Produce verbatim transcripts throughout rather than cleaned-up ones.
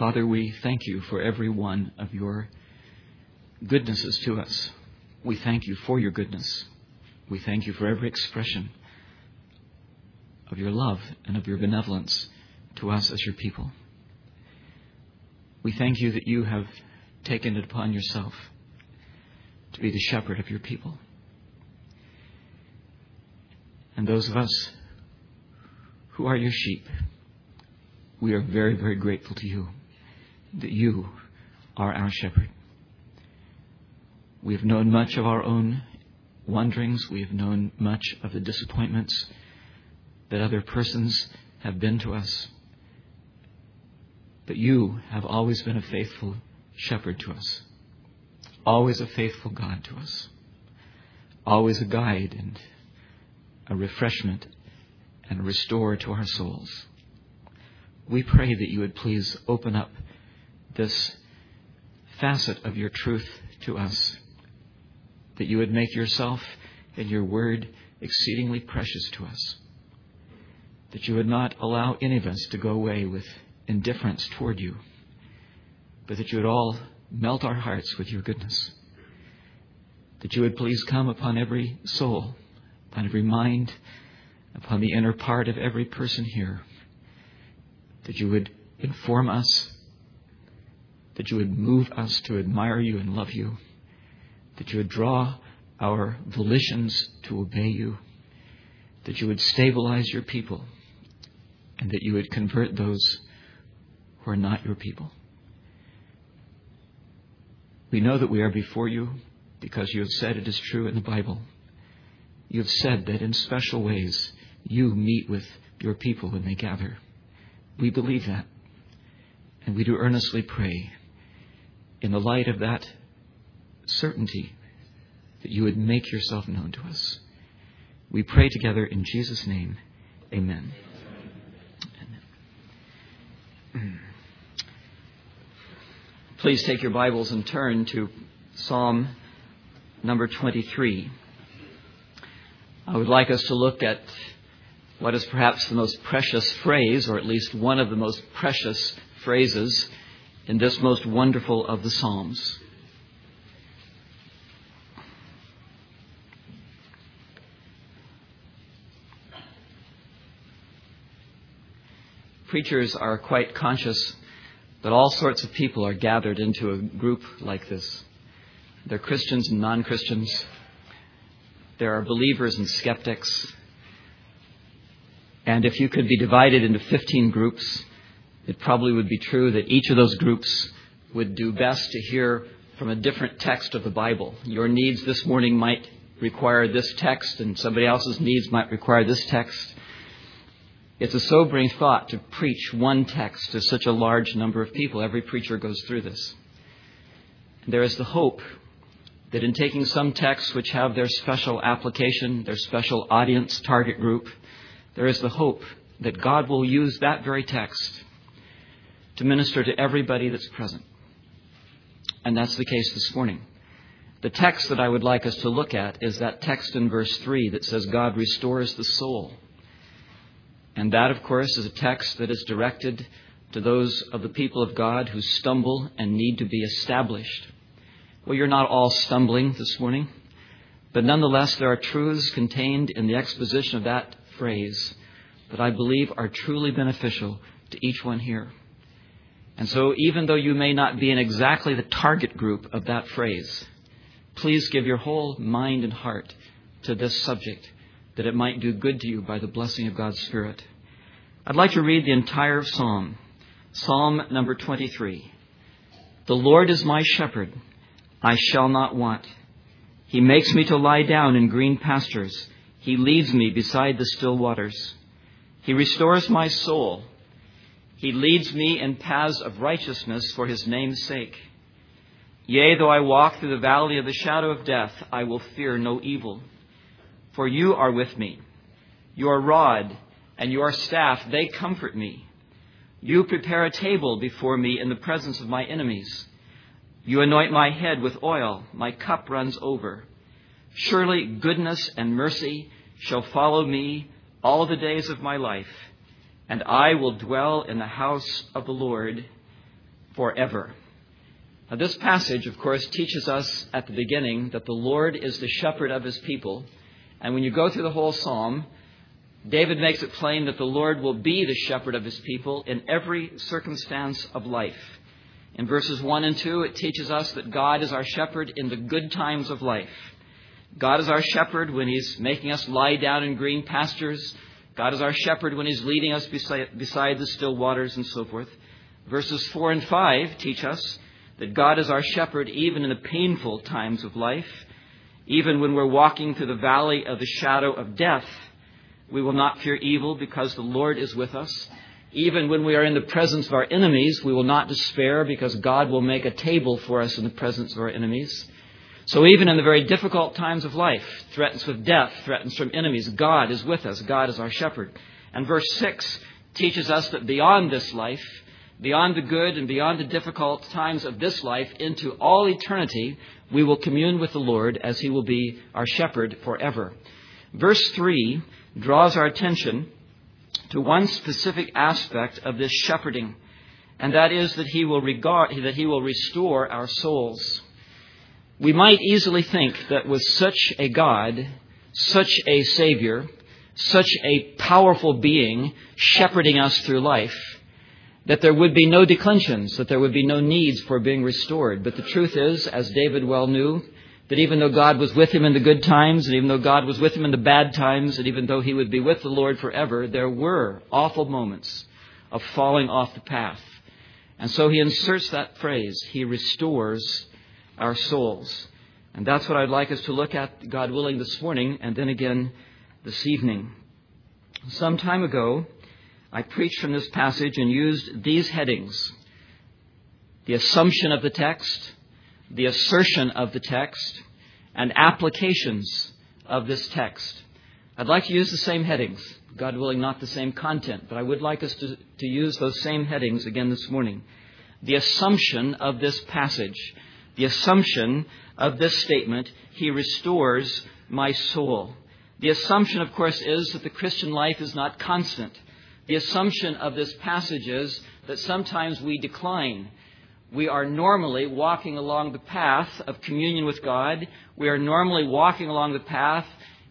Father, we thank you for every one of your goodnesses to us. We thank you for your goodness. We thank you for every expression of your love and of your benevolence to us as your people. We thank you that you have taken it upon yourself to be the shepherd of your people. And those of us who are your sheep, we are very, very grateful to you that you are our shepherd. We have known much of our own wanderings. We have known much of the disappointments that other persons have been to us. But you have always been a faithful shepherd to us. Always a faithful God to us. Always a guide and a refreshment and a restorer to our souls. We pray that you would please open up this facet of your truth to us, that you would make yourself and your word exceedingly precious to us, that you would not allow any of us to go away with indifference toward you, but that you would all melt our hearts with your goodness, that you would please come upon every soul, upon every mind, upon the inner part of every person here, that you would inform us, that you would move us to admire you and love you, that you would draw our volitions to obey you, that you would stabilize your people, and that you would convert those who are not your people. We know that we are before you because you have said it is true in the Bible. You have said that in special ways you meet with your people when they gather. We believe that, and we do earnestly pray in the light of that certainty that you would make yourself known to us. We pray together in Jesus' name. Amen. Amen. Please take your Bibles and turn to Psalm number twenty-three. I would like us to look at what is perhaps the most precious phrase, or at least one of the most precious phrases in this most wonderful of the Psalms. Preachers are quite conscious that all sorts of people are gathered into a group like this. There are Christians and non-Christians. There are believers and skeptics. And if you could be divided into fifteen groups, it probably would be true that each of those groups would do best to hear from a different text of the Bible. Your needs this morning might require this text, and somebody else's needs might require this text. It's a sobering thought to preach one text to such a large number of people. Every preacher goes through this. There is the hope that in taking some texts which have their special application, their special audience target group, there is the hope that God will use that very text to minister to everybody that's present. And that's the case this morning. The text that I would like us to look at is that text in verse three that says God restores the soul. And that, of course, is a text that is directed to those of the people of God who stumble and need to be established. Well, you're not all stumbling this morning, but nonetheless, there are truths contained in the exposition of that phrase that I believe are truly beneficial to each one here. And so, even though you may not be in exactly the target group of that phrase, please give your whole mind and heart to this subject, that it might do good to you by the blessing of God's Spirit. I'd like to read the entire psalm. Psalm number twenty-three. The Lord is my shepherd, I shall not want. He makes me to lie down in green pastures. He leads me beside the still waters. He restores my soul. He leads me in paths of righteousness for his name's sake. Yea, though I walk through the valley of the shadow of death, I will fear no evil. For you are with me. Your rod and your staff, they comfort me. You prepare a table before me in the presence of my enemies. You anoint my head with oil. My cup runs over. Surely goodness and mercy shall follow me all the days of my life, and I will dwell in the house of the Lord forever. Now, this passage, of course, teaches us at the beginning that the Lord is the shepherd of his people. And when you go through the whole psalm, David makes it plain that the Lord will be the shepherd of his people in every circumstance of life. In verses one and two, it teaches us that God is our shepherd in the good times of life. God is our shepherd when he's making us lie down in green pastures. God is our shepherd when he's leading us beside, beside the still waters and so forth. Verses four and five teach us that God is our shepherd even in the painful times of life. Even when we're walking through the valley of the shadow of death, we will not fear evil because the Lord is with us. Even when we are in the presence of our enemies, we will not despair because God will make a table for us in the presence of our enemies. So even in the very difficult times of life, threatens with death, threatens from enemies, God is with us. God is our shepherd. And verse six teaches us that beyond this life, beyond the good and beyond the difficult times of this life, into all eternity, we will commune with the Lord as he will be our shepherd forever. Verse three draws our attention to one specific aspect of this shepherding, and that is that he will regard, that he will restore our souls. We might easily think that with such a God, such a Savior, such a powerful being shepherding us through life, that there would be no declensions, that there would be no needs for being restored. But the truth is, as David well knew, that even though God was with him in the good times, and even though God was with him in the bad times, and even though he would be with the Lord forever, there were awful moments of falling off the path. And so he inserts that phrase, he restores our souls. And that's what I'd like us to look at, God willing, this morning, and then again this evening. Some time ago, I preached from this passage and used these headings: the assumption of the text, the assertion of the text, and applications of this text. I'd like to use the same headings, God willing, not the same content, but I would like us to, to use those same headings again this morning. The assumption of this passage, the assumption of this statement, he restores my soul. The assumption, of course, is that the Christian life is not constant. The assumption of this passage is that sometimes we decline. We are normally walking along the path of communion with God. We are normally walking along the path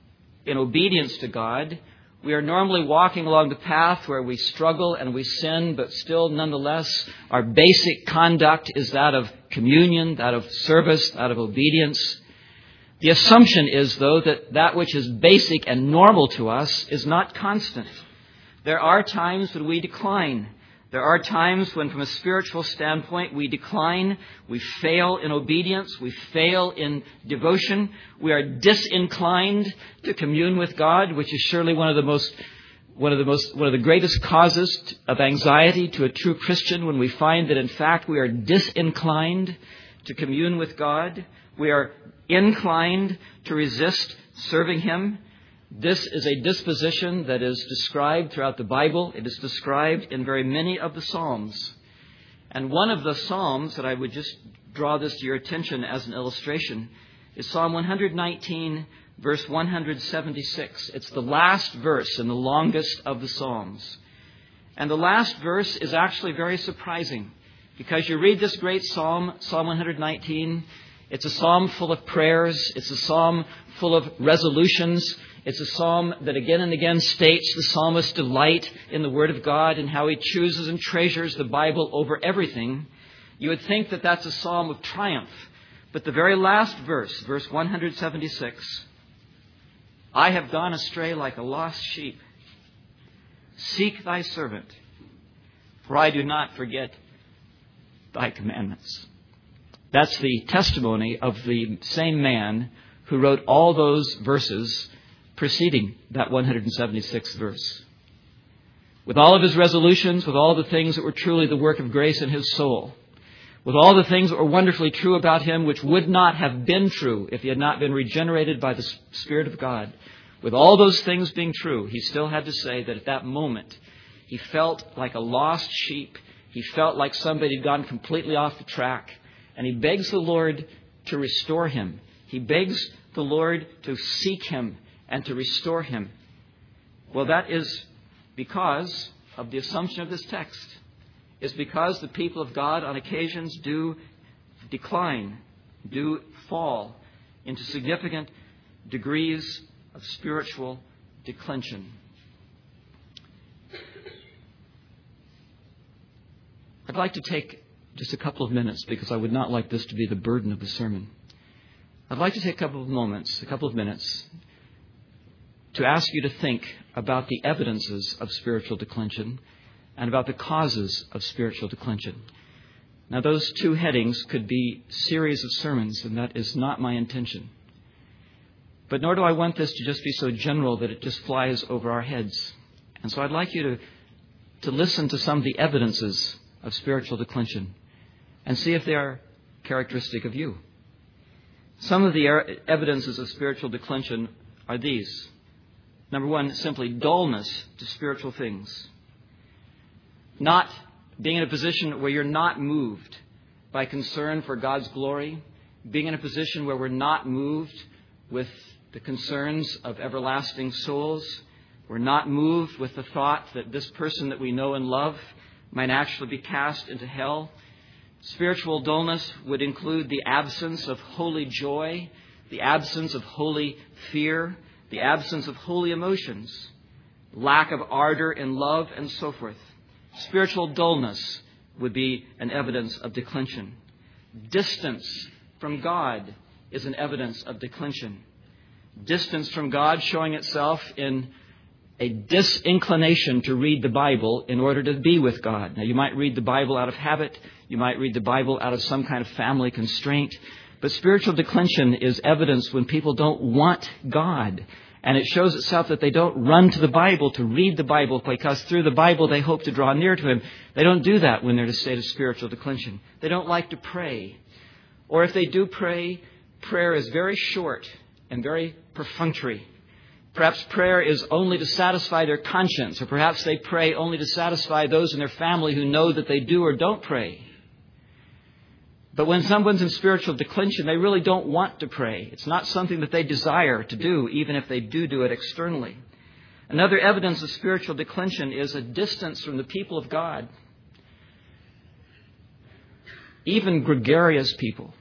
in obedience to God. We are normally walking along the path where we struggle and we sin, but still, nonetheless, our basic conduct is that of communion, that of service, that of obedience. The assumption is, though, that that which is basic and normal to us is not constant. There are times when we decline. There are times when, from a spiritual standpoint, we decline, we fail in obedience, we fail in devotion, we are disinclined to commune with God, which is surely one of the most, one of the most, one of the greatest causes of anxiety to a true Christian, when we find that, in fact, we are disinclined to commune with God. We are inclined to resist serving Him. This is a disposition that is described throughout the Bible. It is described in very many of the Psalms. And one of the Psalms that I would just draw this to your attention as an illustration is Psalm one nineteen, verse one seventy-six. It's the last verse and the longest of the Psalms. And the last verse is actually very surprising, because you read this great psalm, Psalm one nineteen, it's a psalm full of prayers. It's a psalm full of resolutions. It's a psalm that again and again states the psalmist's delight in the Word of God and how he chooses and treasures the Bible over everything. You would think that that's a psalm of triumph. But the very last verse, verse one seventy-six, I have gone astray like a lost sheep. Seek thy servant, for I do not forget thy commandments. That's the testimony of the same man who wrote all those verses preceding that one seventy-sixth verse. With all of his resolutions, with all the things that were truly the work of grace in his soul, with all the things that were wonderfully true about him, which would not have been true if he had not been regenerated by the Spirit of God, with all those things being true, he still had to say that at that moment, he felt like a lost sheep. He felt like somebody had gone completely off the track. And he begs the Lord to restore him. He begs the Lord to seek him and to restore him. Well, that is because of the assumption of this text. is because the people of God on occasions do decline, do fall into significant degrees of spiritual declension. I'd like to take just a couple of minutes, because I would not like this to be the burden of the sermon. I'd like to take a couple of moments, a couple of minutes, to ask you to think about the evidences of spiritual declension and about the causes of spiritual declension. Now, those two headings could be series of sermons, and that is not my intention. But nor do I want this to just be so general that it just flies over our heads. And so I'd like you to, to listen to some of the evidences of spiritual declension and see if they are characteristic of you. Some of the evidences of spiritual declension are these. Number one, simply dullness to spiritual things. Not being in a position where you're not moved by concern for God's glory. Being in a position where we're not moved with the concerns of everlasting souls. We're not moved with the thought that this person that we know and love might actually be cast into hell. Spiritual dullness would include the absence of holy joy, the absence of holy fear, the absence of holy emotions, lack of ardor in love, and so forth. Spiritual dullness would be an evidence of declension. Distance from God is an evidence of declension. Distance from God showing itself in a disinclination to read the Bible in order to be with God. Now, you might read the Bible out of habit. You might read the Bible out of some kind of family constraint. But spiritual declension is evidence when people don't want God. And it shows itself that they don't run to the Bible to read the Bible because through the Bible they hope to draw near to Him. They don't do that when they're in a state of spiritual declension. They don't like to pray. Or if they do pray, prayer is very short and very perfunctory. Perhaps prayer is only to satisfy their conscience, or perhaps they pray only to satisfy those in their family who know that they do or don't pray. But when someone's in spiritual declension, they really don't want to pray. It's not something that they desire to do, even if they do do it externally. Another evidence of spiritual declension is a distance from the people of God. Even gregarious people,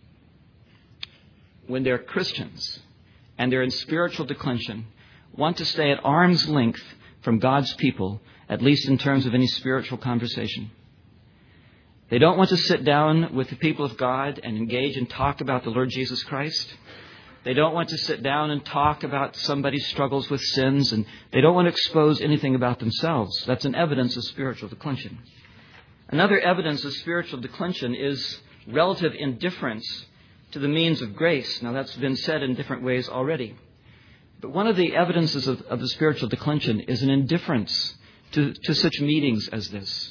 when they're Christians and they're in spiritual declension, want to stay at arm's length from God's people, at least in terms of any spiritual conversation. They don't want to sit down with the people of God and engage and talk about the Lord Jesus Christ. They don't want to sit down and talk about somebody's struggles with sins, and they don't want to expose anything about themselves. That's an evidence of spiritual declension. Another evidence of spiritual declension is relative indifference to the means of grace. Now, that's been said in different ways already. But one of the evidences of, of the spiritual declension is an indifference to, to such meetings as this.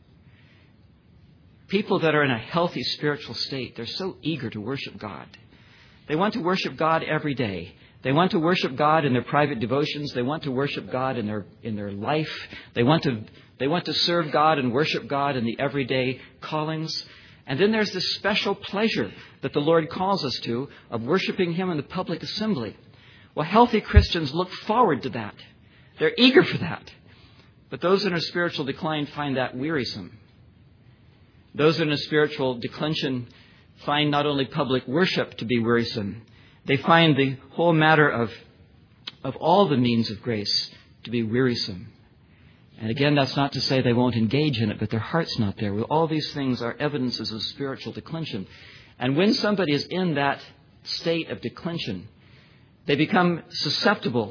People that are in a healthy spiritual state, they're so eager to worship God. They want to worship God every day. They want to worship God in their private devotions. They want to worship God in their in their life. They want to they want to serve God and worship God in the everyday callings. And then there's this special pleasure that the Lord calls us to of worshiping Him in the public assembly. Well, healthy Christians look forward to that. They're eager for that. But those in a spiritual decline find that wearisome. Those in a spiritual declension find not only public worship to be wearisome, they find the whole matter of, of all the means of grace to be wearisome. And again, that's not to say they won't engage in it, but their heart's not there. Well, all these things are evidences of spiritual declension. And when somebody is in that state of declension, they become susceptible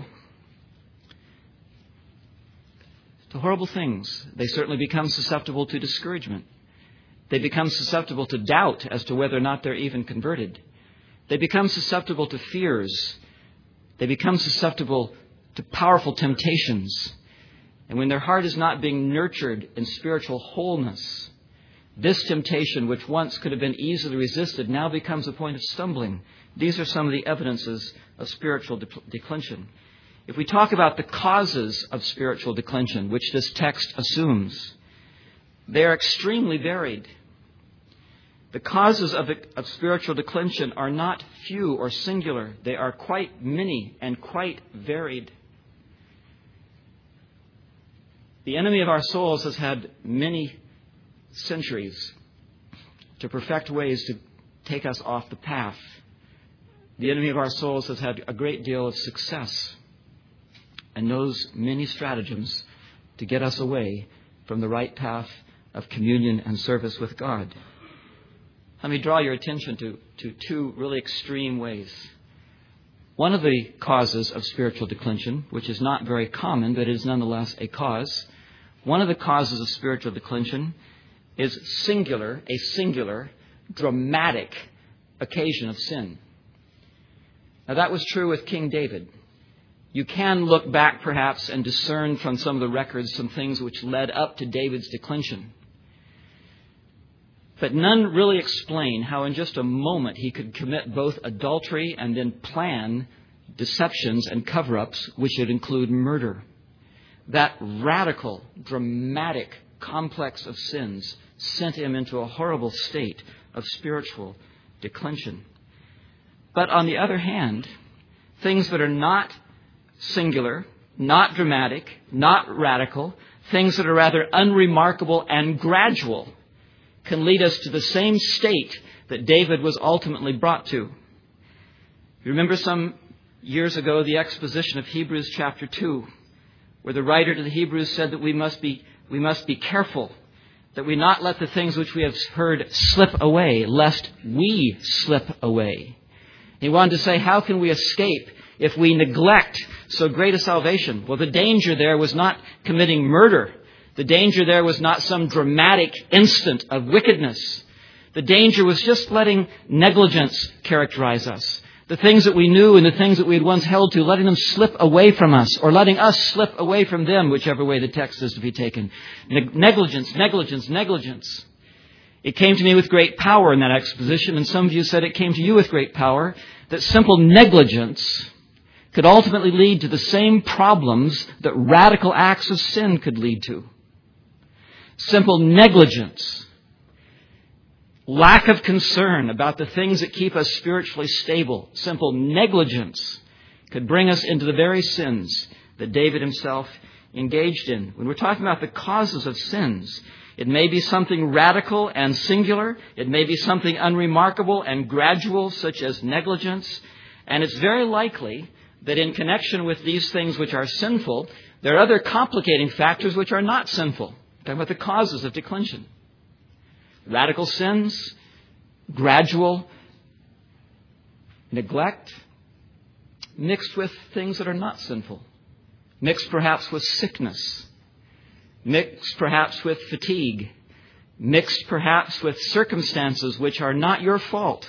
to horrible things. They certainly become susceptible to discouragement. They become susceptible to doubt as to whether or not they're even converted. They become susceptible to fears. They become susceptible to powerful temptations. And when their heart is not being nurtured in spiritual wholeness, this temptation, which once could have been easily resisted, now becomes a point of stumbling. These are some of the evidences of spiritual de- declension. If we talk about the causes of spiritual declension, which this text assumes, they are extremely varied. The causes of, of spiritual declension are not few or singular. They are quite many and quite varied. The enemy of our souls has had many centuries to perfect ways to take us off the path. The enemy of our souls has had a great deal of success and knows many stratagems to get us away from the right path of communion and service with God. Let me draw your attention to, to two really extreme ways. One of the causes of spiritual declension, which is not very common, but is nonetheless a cause, one of the causes of spiritual declension is singular, a singular, dramatic occasion of sin. Now, that was true with King David. You can look back, perhaps, and discern from some of the records some things which led up to David's declension. But none really explain how in just a moment he could commit both adultery and then plan deceptions and cover-ups, which would include murder. That radical, dramatic complex of sins sent him into a horrible state of spiritual declension. But on the other hand, things that are not singular, not dramatic, not radical, things that are rather unremarkable and gradual can lead us to the same state that David was ultimately brought to. You remember some years ago the exposition of Hebrews chapter two, where the writer to the Hebrews said that we must be we must be careful that we not let the things which we have heard slip away, lest we slip away. He wanted to say, how can we escape if we neglect so great a salvation? Well, the danger there was not committing murder. The danger there was not some dramatic instant of wickedness. The danger was just letting negligence characterize us. The things that we knew and the things that we had once held to, letting them slip away from us or letting us slip away from them, whichever way the text is to be taken. Ne- negligence, negligence, negligence. It came to me with great power in that exposition, and some of you said it came to you with great power, that simple negligence could ultimately lead to the same problems that radical acts of sin could lead to. Simple negligence, lack of concern about the things that keep us spiritually stable, simple negligence could bring us into the very sins that David himself engaged in. When we're talking about the causes of sins, it may be something radical and singular. It may be something unremarkable and gradual, such as negligence. And it's very likely that in connection with these things which are sinful, there are other complicating factors which are not sinful. We're talking about the causes of declension. Radical sins, gradual neglect, mixed with things that are not sinful. Mixed perhaps with sickness. Mixed perhaps with fatigue. Mixed perhaps with circumstances which are not your fault.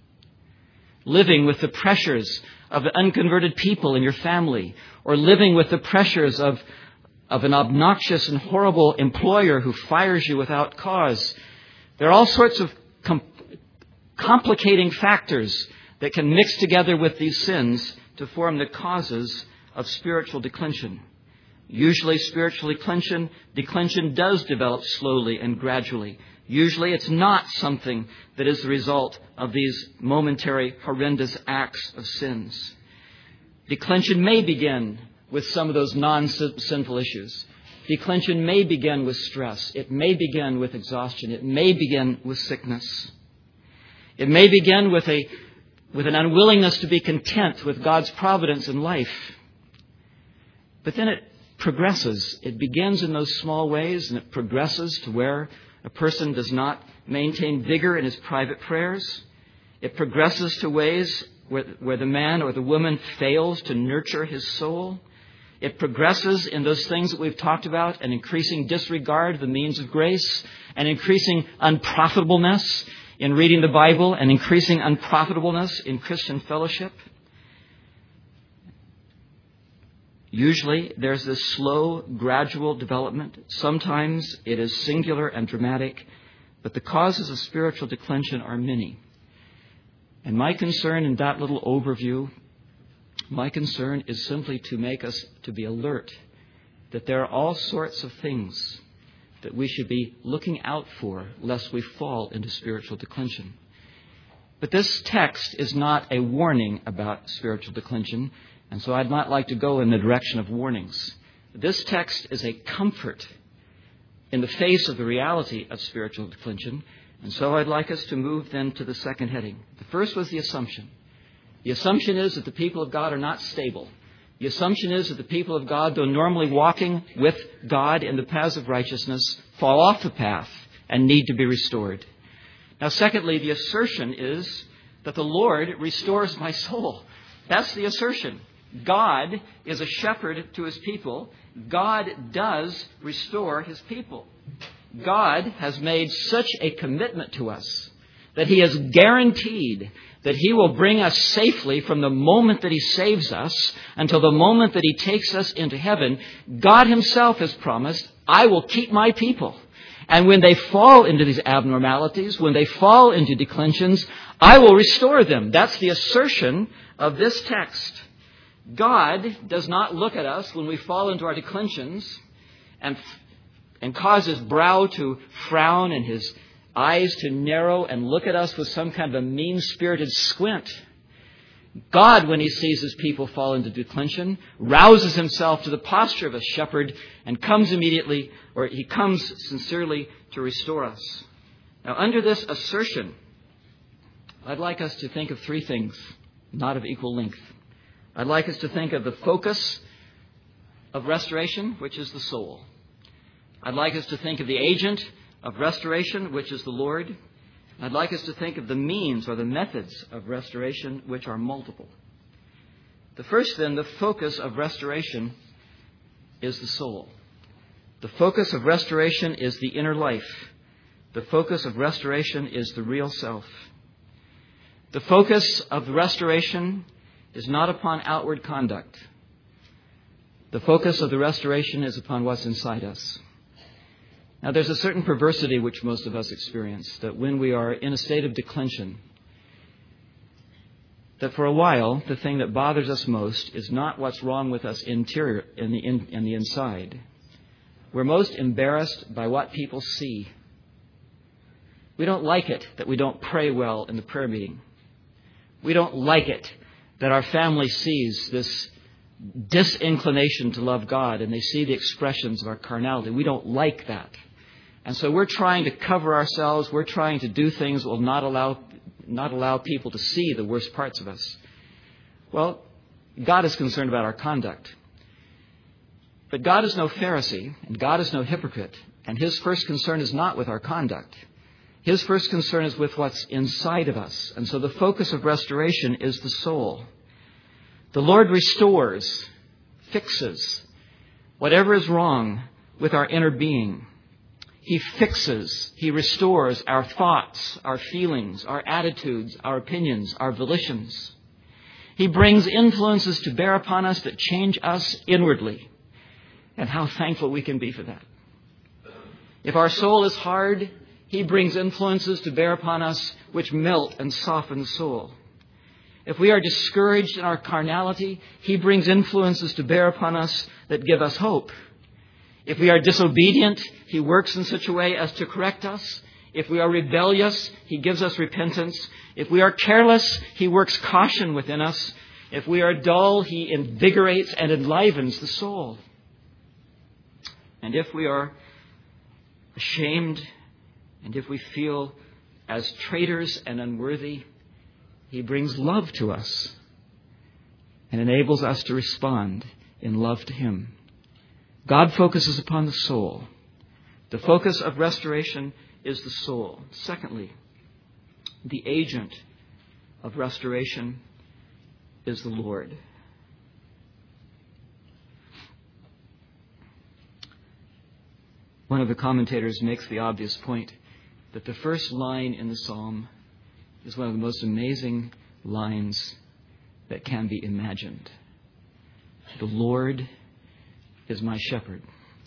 Living with the pressures of the unconverted people in your family, or living with the pressures of, of an obnoxious and horrible employer who fires you without cause. There are all sorts of com- complicating factors that can mix together with these sins to form the causes of spiritual declension. Usually spiritual declension, declension does develop slowly and gradually. Usually it's not something that is the result of these momentary, horrendous acts of sins. Declension may begin with some of those non-sinful issues. Declension may begin with stress. It may begin with exhaustion. It may begin with sickness. It may begin with a with an unwillingness to be content with God's providence in life. But then it progresses. It begins in those small ways, and it progresses to where a person does not maintain vigor in his private prayers. It progresses to ways where, where the man or the woman fails to nurture his soul. It progresses in those things that we've talked about, an increasing disregard of the means of grace, an increasing unprofitableness in reading the Bible, an increasing unprofitableness in Christian fellowship. Usually there's this slow, gradual development. Sometimes it is singular and dramatic, but the causes of spiritual declension are many. And my concern in that little overview, my concern is simply to make us to be alert that there are all sorts of things that we should be looking out for lest we fall into spiritual declension. But this text is not a warning about spiritual declension, and so I'd not like to go in the direction of warnings. This text is a comfort in the face of the reality of spiritual declension. And so I'd like us to move then to the second heading. The first was the assumption. The assumption is that the people of God are not stable. The assumption is that the people of God, though normally walking with God in the paths of righteousness, fall off the path and need to be restored. Now, secondly, the assertion is that the Lord restores my soul. That's the assertion. God is a shepherd to his people. God does restore his people. God has made such a commitment to us that he has guaranteed that he will bring us safely from the moment that he saves us until the moment that he takes us into heaven. God himself has promised, I will keep my people. And when they fall into these abnormalities, when they fall into declensions, I will restore them. That's the assertion of this text. God does not look at us when we fall into our declensions and, and cause his brow to frown and his eyes to narrow and look at us with some kind of a mean-spirited squint. God, when he sees his people fall into declension, rouses himself to the posture of a shepherd and comes immediately, or he comes sincerely to restore us. Now, under this assertion, I'd like us to think of three things, not of equal length. I'd like us to think of the focus of restoration, which is the soul. I'd like us to think of the agent of restoration, which is the Lord. I'd like us to think of the means or the methods of restoration, which are multiple. The first, then, the focus of restoration is the soul. The focus of restoration is the inner life. The focus of restoration is the real self. The focus of restoration is not upon outward conduct. The focus of the restoration is upon what's inside us. Now, there's a certain perversity which most of us experience, that when we are in a state of declension, that for a while, the thing that bothers us most is not what's wrong with us interior, in the, in, in the inside. We're most embarrassed by what people see. We don't like it that we don't pray well in the prayer meeting. We don't like it that our family sees this disinclination to love God and they see the expressions of our carnality. We don't like that. And so we're trying to cover ourselves. We're trying to do things that will not allow, not allow people to see the worst parts of us. Well, God is concerned about our conduct. But God is no Pharisee and God is no hypocrite. And his first concern is not with our conduct. His first concern is with what's inside of us. And so the focus of restoration is the soul. The Lord restores, fixes whatever is wrong with our inner being. He fixes, he restores our thoughts, our feelings, our attitudes, our opinions, our volitions. He brings influences to bear upon us that change us inwardly. And how thankful we can be for that. If our soul is hard, he brings influences to bear upon us which melt and soften the soul. If we are discouraged in our carnality, he brings influences to bear upon us that give us hope. If we are disobedient, he works in such a way as to correct us. If we are rebellious, he gives us repentance. If we are careless, he works caution within us. If we are dull, he invigorates and enlivens the soul. And if we are ashamed, and if we feel as traitors and unworthy, he brings love to us and enables us to respond in love to him. God focuses upon the soul. The focus of restoration is the soul. Secondly, the agent of restoration is the Lord. One of the commentators makes the obvious point that the first line in the psalm is one of the most amazing lines that can be imagined. The Lord is my shepherd.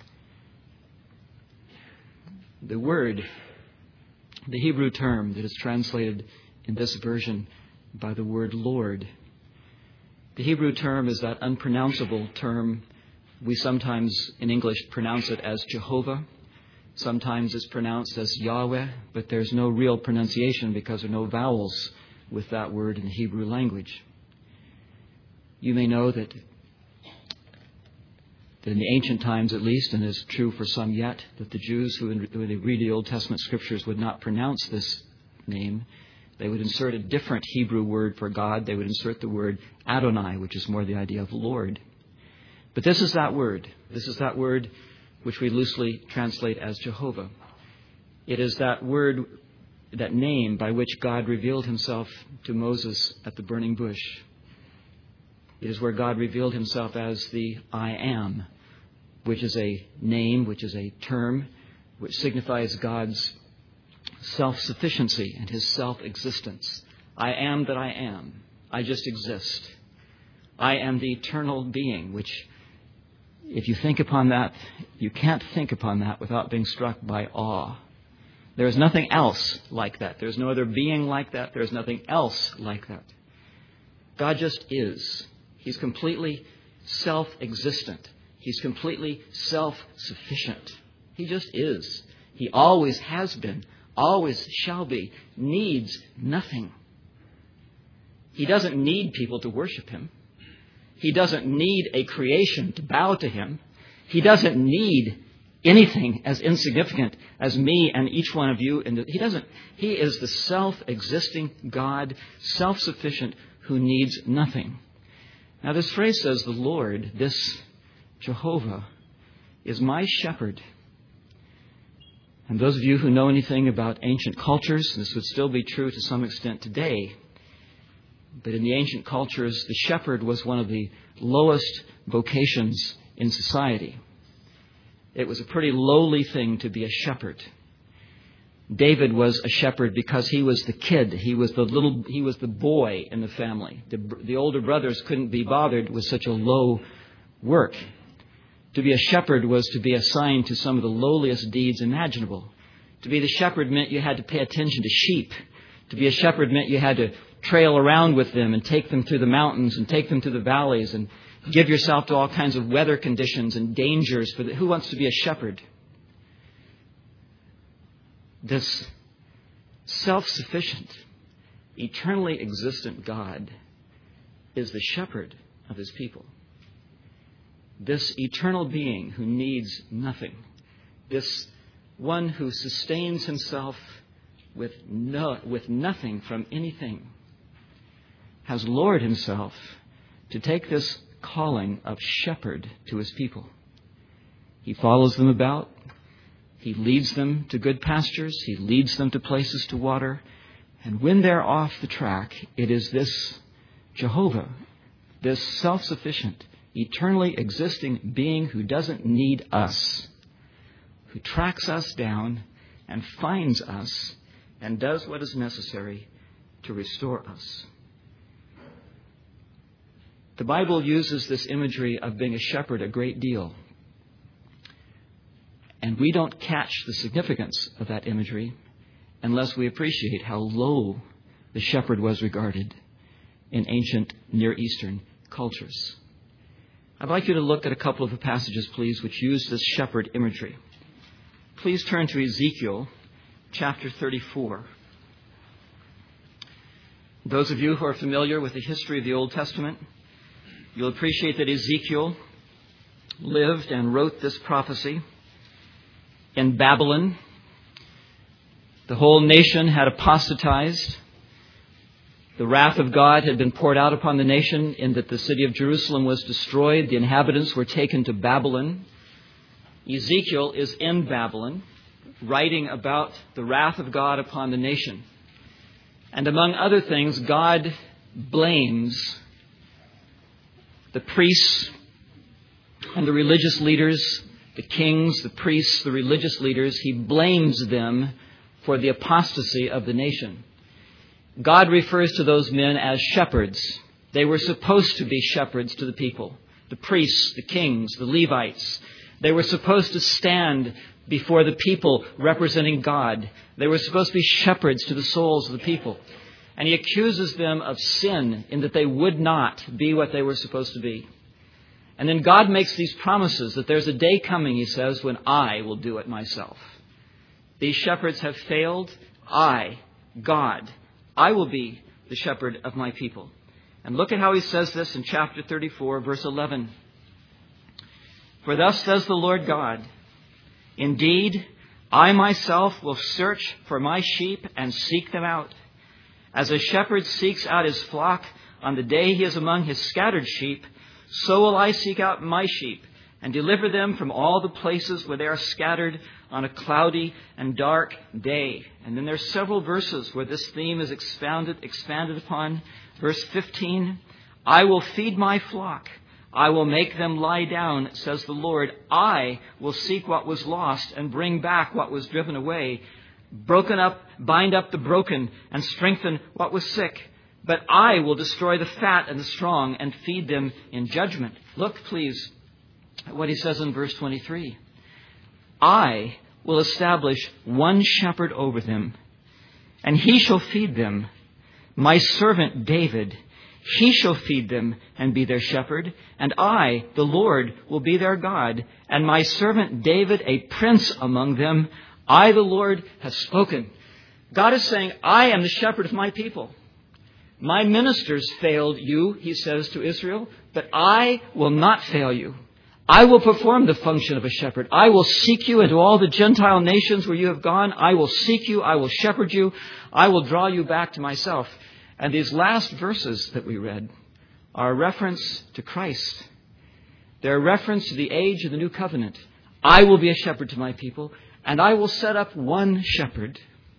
The word, the Hebrew term that is translated in this version by the word Lord, the Hebrew term is that unpronounceable term. We sometimes in English pronounce it as Jehovah. Sometimes it's pronounced as Yahweh, but there's no real pronunciation because there are no vowels with that word in the Hebrew language. You may know that that in the ancient times at least, and is true for some yet, that the Jews who, when they read the Old Testament scriptures, would not pronounce this name. They would insert a different Hebrew word for God. They would insert the word Adonai, which is more the idea of Lord. But this is that word. This is that word which we loosely translate as Jehovah. It is that word, that name by which God revealed himself to Moses at the burning bush. It is where God revealed himself as the I Am, which is a name, which is a term, which signifies God's self-sufficiency and his self-existence. I am that I am. I just exist. I am the eternal being, which, if you think upon that, you can't think upon that without being struck by awe. There is nothing else like that. There's no other being like that. There's nothing else like that. God just is. He's completely self-existent. He's completely self-sufficient. He just is. He always has been, always shall be, needs nothing. He doesn't need people to worship him. He doesn't need a creation to bow to him. He doesn't need anything as insignificant as me and each one of you. He doesn't. He is the self-existing God, self-sufficient, who needs nothing. Now this phrase says, the Lord, this Jehovah, is my shepherd. And those of you who know anything about ancient cultures, this would still be true to some extent today. But in the ancient cultures, the shepherd was one of the lowest vocations in society. It was a pretty lowly thing to be a shepherd. David was a shepherd because he was the kid. He was the little, he was the boy in the family. The, the older brothers couldn't be bothered with such a low work. To be a shepherd was to be assigned to some of the lowliest deeds imaginable. To be the shepherd meant you had to pay attention to sheep. To be a shepherd meant you had to trail around with them and take them through the mountains and take them through the valleys and give yourself to all kinds of weather conditions and dangers. For the, who wants to be a shepherd? This self-sufficient, eternally existent God is the shepherd of his people. This eternal being who needs nothing. This one who sustains himself with no, with nothing from anything, has lowered himself to take this calling of shepherd to his people. He follows them about. He leads them to good pastures. He leads them to places to water. And when they're off the track, it is this Jehovah, this self-sufficient, eternally existing being who doesn't need us, who tracks us down and finds us and does what is necessary to restore us. The Bible uses this imagery of being a shepherd a great deal. And we don't catch the significance of that imagery unless we appreciate how low the shepherd was regarded in ancient Near Eastern cultures. I'd like you to look at a couple of the passages, please, which use this shepherd imagery. Please turn to Ezekiel chapter thirty-four. Those of you who are familiar with the history of the Old Testament, you'll appreciate that Ezekiel lived and wrote this prophecy in Babylon. The whole nation had apostatized. The wrath of God had been poured out upon the nation in that the city of Jerusalem was destroyed. The inhabitants were taken to Babylon. Ezekiel is in Babylon, writing about the wrath of God upon the nation. And among other things, God blames the priests and the religious leaders, the kings, the priests, the religious leaders. He blames them for the apostasy of the nation. God refers to those men as shepherds. They were supposed to be shepherds to the people. The priests, the kings, the Levites. They were supposed to stand before the people representing God. They were supposed to be shepherds to the souls of the people. And he accuses them of sin in that they would not be what they were supposed to be. And then God makes these promises that there's a day coming, he says, when I will do it myself. These shepherds have failed. I, God, I will be the shepherd of my people. And look at how he says this in chapter thirty-four, verse eleven. For thus says the Lord God, indeed, I myself will search for my sheep and seek them out. As a shepherd seeks out his flock on the day he is among his scattered sheep, so will I seek out my sheep and deliver them from all the places where they are scattered on a cloudy and dark day. And then there's several verses where this theme is expounded, expanded upon. Verse fifteen, I will feed my flock. I will make them lie down, says the Lord. I will seek what was lost and bring back what was driven away. Broken up, bind up the broken and strengthen what was sick. But I will destroy the fat and the strong and feed them in judgment. Look, please, at what he says in verse twenty-three. I will establish one shepherd over them, and he shall feed them. My servant David, he shall feed them and be their shepherd, and I, the Lord, will be their God, and my servant David a prince among them. I, the Lord, have spoken. God is saying, I am the shepherd of my people. My ministers failed you, he says to Israel, but I will not fail you. I will perform the function of a shepherd. I will seek you into all the Gentile nations where you have gone. I will seek you. I will shepherd you. I will draw you back to myself. And these last verses that we read are a reference to Christ. They're a reference to the age of the new covenant. I will be a shepherd to my people, and I will set up one shepherd.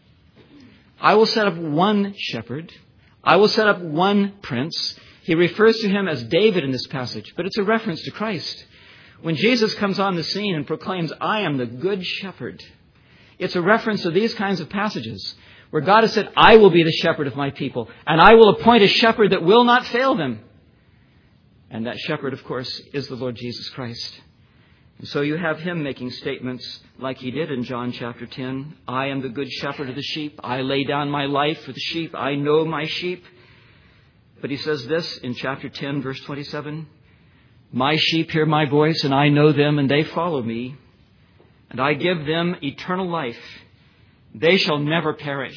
I will set up one shepherd. I will set up one prince. He refers to him as David in this passage, but it's a reference to Christ. When Jesus comes on the scene and proclaims, I am the good shepherd, it's a reference to these kinds of passages where God has said, I will be the shepherd of my people, and I will appoint a shepherd that will not fail them. And that shepherd, of course, is the Lord Jesus Christ. And so you have him making statements like he did in John chapter ten. I am the good shepherd of the sheep. I lay down my life for the sheep. I know my sheep. But he says this in chapter ten, verse twenty-seven. My sheep hear my voice, and I know them, and they follow me. And I give them eternal life. They shall never perish.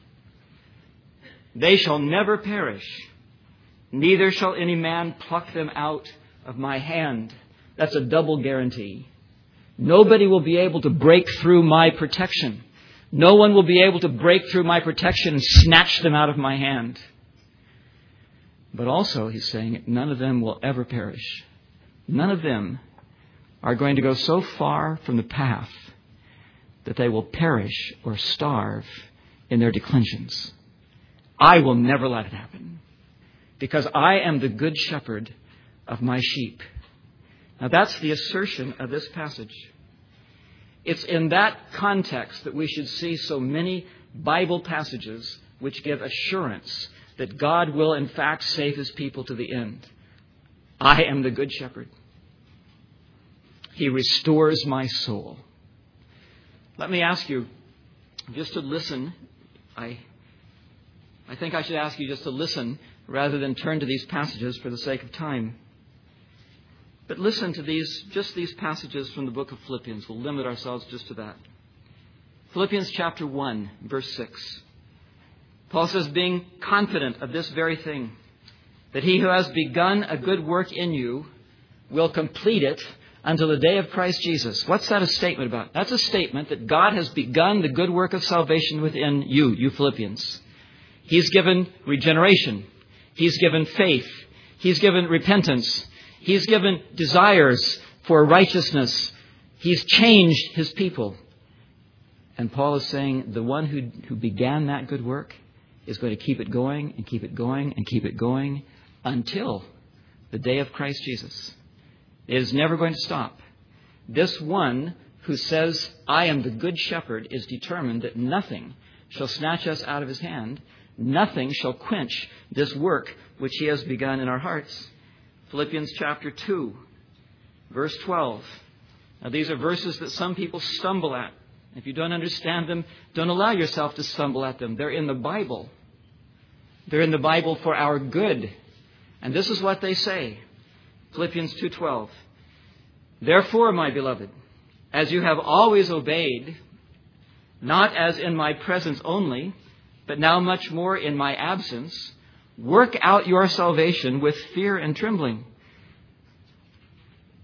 They shall never perish. Neither shall any man pluck them out of my hand. That's a double guarantee. Nobody will be able to break through my protection. No one will be able to break through my protection and snatch them out of my hand. But also, he's saying, none of them will ever perish. None of them are going to go so far from the path that they will perish or starve in their declensions. I will never let it happen, because I am the good shepherd of my sheep. Now that's the assertion of this passage. It's in that context that we should see so many Bible passages which give assurance that God will in fact save his people to the end. I am the good shepherd. He restores my soul. Let me ask you just to listen. I, I think I should ask you just to listen rather than turn to these passages for the sake of time. But listen to these, just these passages from the book of Philippians. We'll limit ourselves just to that. Philippians chapter one, verse six. Paul says, being confident of this very thing, that he who has begun a good work in you will complete it until the day of Christ Jesus. What's that a statement about? That's a statement that God has begun the good work of salvation within you, you Philippians. He's given regeneration. He's given faith. He's given repentance. He's given desires for righteousness. He's changed his people. And Paul is saying the one who, who began that good work is going to keep it going and keep it going and keep it going until the day of Christ Jesus. It is never going to stop. This one who says, I am the good shepherd, is determined that nothing shall snatch us out of his hand. Nothing shall quench this work which he has begun in our hearts. Philippians chapter two, verse twelve. Now these are verses that some people stumble at. If you don't understand them, don't allow yourself to stumble at them. They're in the Bible. They're in the Bible for our good. And this is what they say. Philippians two twelve. Therefore, my beloved, as you have always obeyed, not as in my presence only, but now much more in my absence, work out your salvation with fear and trembling.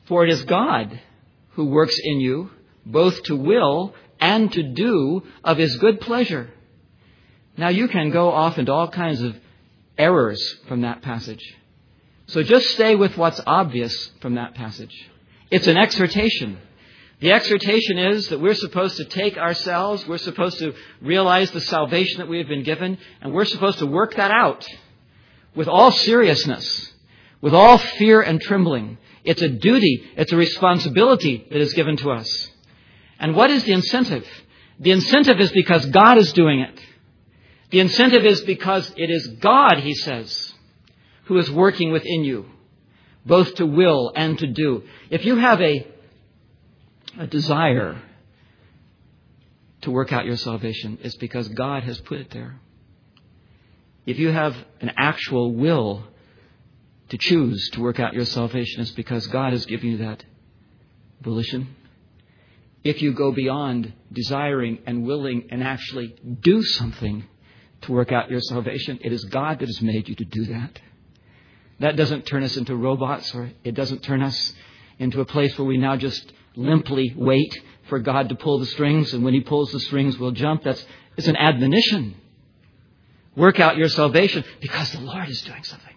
For it is God who works in you, both to will and to do of His good pleasure. Now you can go off into all kinds of errors from that passage. So just stay with what's obvious from that passage. It's an exhortation. The exhortation is that we're supposed to take ourselves, we're supposed to realize the salvation that we have been given, and we're supposed to work that out with all seriousness, with all fear and trembling. It's a duty, it's a responsibility that is given to us. And what is the incentive? The incentive is because God is doing it. The incentive is because it is God, he says, who is working within you, both to will and to do. If you have a, a desire to work out your salvation, it's because God has put it there. If you have an actual will to choose to work out your salvation, it's because God has given you that volition. If you go beyond desiring and willing and actually do something to work out your salvation, it is God that has made you to do that. That doesn't turn us into robots, or it doesn't turn us into a place where we now just limply wait for God to pull the strings, and when He pulls the strings, we'll jump. That's it's an admonition. Work out your salvation because the Lord is doing something.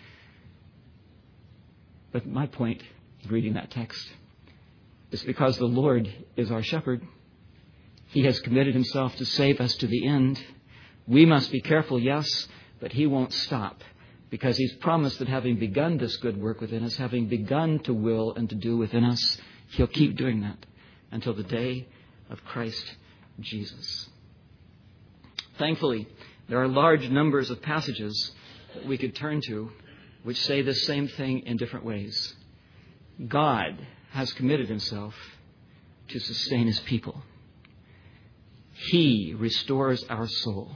But my point in reading that text is because the Lord is our shepherd. He has committed Himself to save us to the end. We must be careful, yes, but He won't stop, because He's promised that having begun this good work within us, having begun to will and to do within us, He'll keep doing that until the day of Christ Jesus. Thankfully, there are large numbers of passages that we could turn to which say the same thing in different ways. God has committed Himself to sustain His people. He restores our soul.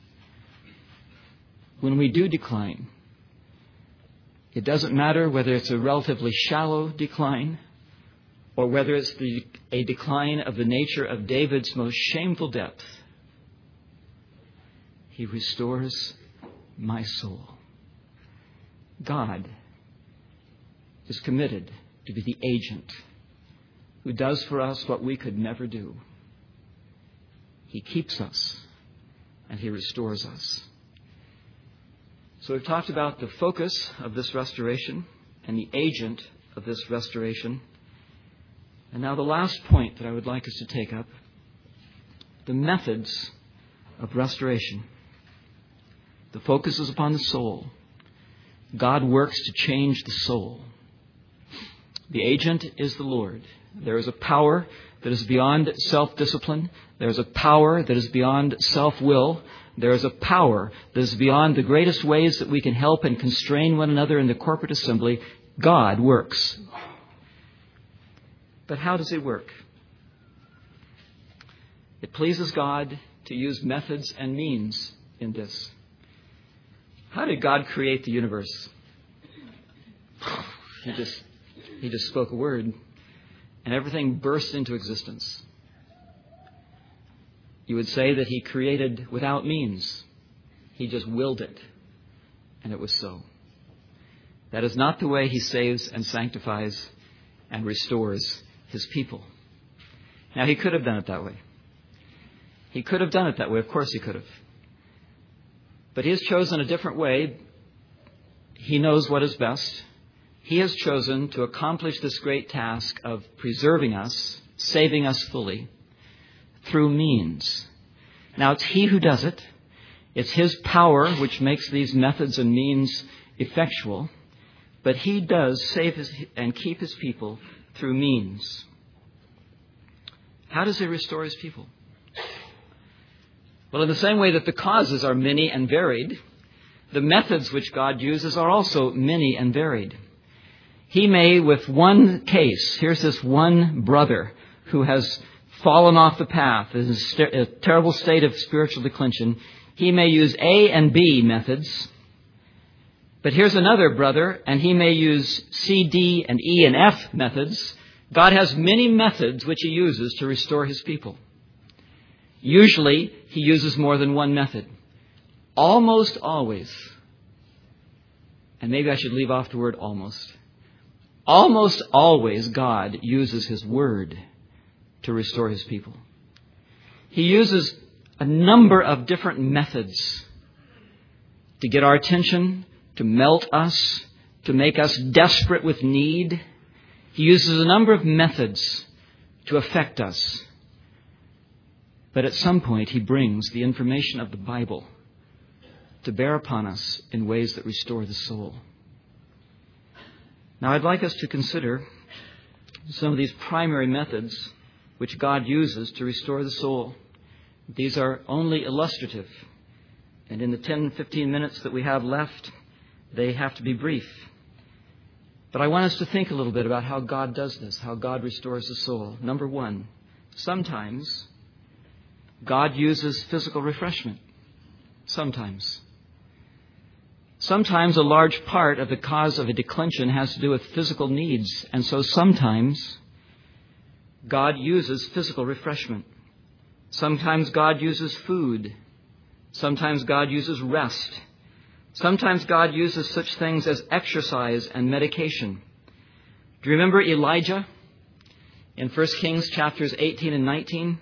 When we do decline, it doesn't matter whether it's a relatively shallow decline or whether it's the, a decline of the nature of David's most shameful depth. He restores my soul. God is committed to be the agent who does for us what we could never do. He keeps us and He restores us. So we've talked about the focus of this restoration and the agent of this restoration. And now the last point that I would like us to take up, the methods of restoration. The focus is upon the soul. God works to change the soul. The agent is the Lord. There is a power that is beyond self-discipline. There is a power that is beyond self-will. There is a power that is beyond the greatest ways that we can help and constrain one another in the corporate assembly. God works. But how does He work? It pleases God to use methods and means in this. How did God create the universe? He just, he just spoke a word and everything burst into existence. You would say that He created without means. He just willed it, and it was so. That is not the way He saves and sanctifies and restores His people. Now, He could have done it that way. He could have done it that way. Of course He could have. But He has chosen a different way. He knows what is best. He has chosen to accomplish this great task of preserving us, saving us fully, through means. Now, it's He who does it. It's His power which makes these methods and means effectual. But He does save his, and keep His people through means. How does He restore His people? Well, in the same way that the causes are many and varied, the methods which God uses are also many and varied. He may, with one case, here's this one brother who has fallen off the path, is in a terrible state of spiritual declension. He may use A and B methods. But here's another brother, and he may use C, D, and E, and F methods. God has many methods which He uses to restore His people. Usually, He uses more than one method. Almost always, and maybe I should leave off the word almost, Almost always God uses His Word to restore His people. He uses a number of different methods to get our attention, to melt us, to make us desperate with need. He uses a number of methods to affect us. But at some point, He brings the information of the Bible to bear upon us in ways that restore the soul. Now, I'd like us to consider some of these primary methods which God uses to restore the soul. These are only illustrative. And in the ten, fifteen minutes that we have left, they have to be brief. But I want us to think a little bit about how God does this, how God restores the soul. Number one, sometimes God uses physical refreshment. Sometimes. Sometimes a large part of the cause of a declension has to do with physical needs. And so sometimes God uses physical refreshment. Sometimes God uses food. Sometimes God uses rest. Sometimes God uses such things as exercise and medication. Do you remember Elijah in First Kings chapters eighteen and nineteen?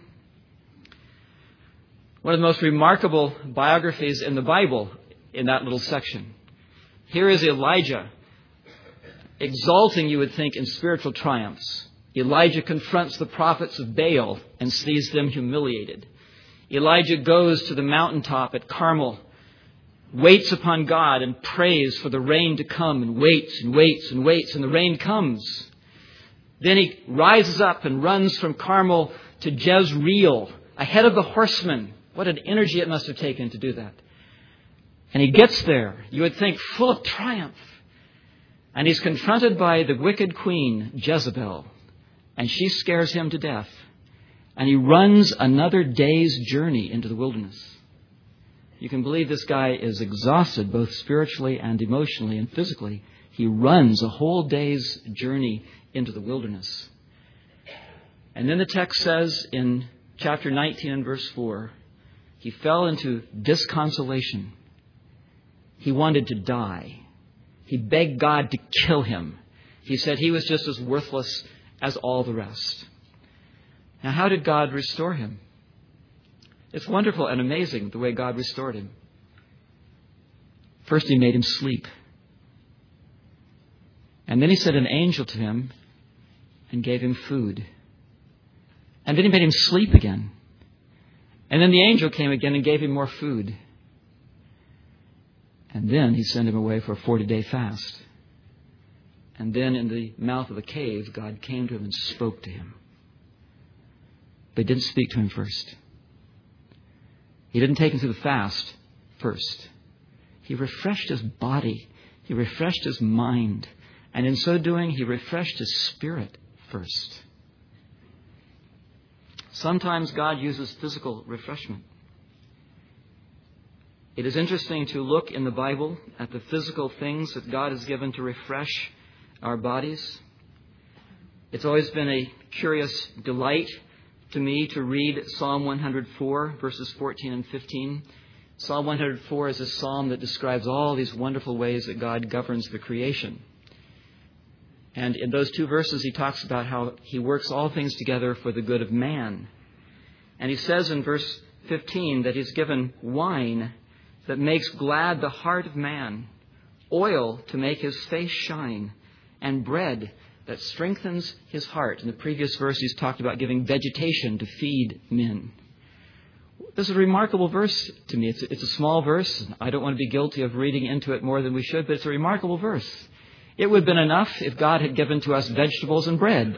One of the most remarkable biographies in the Bible in that little section. Here is Elijah, exalting, you would think, in spiritual triumphs. Elijah confronts the prophets of Baal and sees them humiliated. Elijah goes to the mountaintop at Carmel, waits upon God and prays for the rain to come, and waits and waits and waits, and the rain comes. Then he rises up and runs from Carmel to Jezreel, ahead of the horsemen. What an energy it must have taken to do that. And he gets there, you would think, full of triumph. And he's confronted by the wicked queen, Jezebel. And she scares him to death. And he runs another day's journey into the wilderness. You can believe this guy is exhausted, both spiritually and emotionally and physically. He runs a whole day's journey into the wilderness. And then the text says in chapter nineteen and verse four, he fell into disconsolation. He wanted to die. He begged God to kill him. He said he was just as worthless as all the rest. Now, how did God restore him? It's wonderful and amazing the way God restored him. First, He made him sleep. And then He sent an angel to him and gave him food. And then He made him sleep again. And then the angel came again and gave him more food. And then He sent him away for a forty-day fast. And then in the mouth of the cave, God came to him and spoke to him. But He didn't speak to him first. He didn't take him through the fast first. He refreshed his body. He refreshed his mind. And in so doing, He refreshed his spirit first. Sometimes God uses physical refreshment. It is interesting to look in the Bible at the physical things that God has given to refresh our bodies. It's always been a curious delight to me to read Psalm one hundred four, verses fourteen and fifteen. Psalm one hundred four is a psalm that describes all these wonderful ways that God governs the creation. And in those two verses, he talks about how He works all things together for the good of man. And he says in verse fifteen that He's given wine that makes glad the heart of man, oil to make his face shine, and bread that strengthens his heart. In the previous verse, he's talked about giving vegetation to feed men. This is a remarkable verse to me. It's a, it's a small verse. I don't want to be guilty of reading into it more than we should, but it's a remarkable verse. It would have been enough if God had given to us vegetables and bread.